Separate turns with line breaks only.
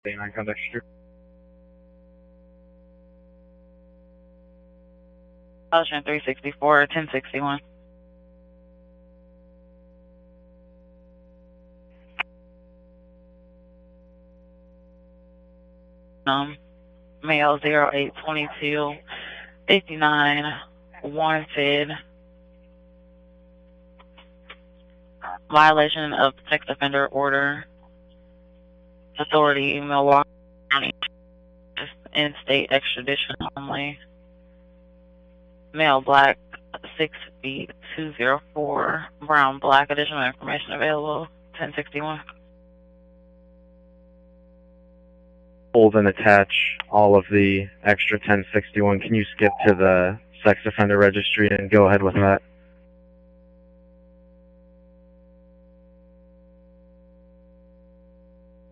9 contact street.
Ocean 364, 1061. Male 0822, 59, wanted. Violation of sex offender order. Authority, Milwaukee County. In-state extradition only. Male, black, 6 feet, 204. Brown, black. Additional information available. 1061.
Hold and attach all of the extra 1061. Can you skip to the sex offender registry and go ahead with that?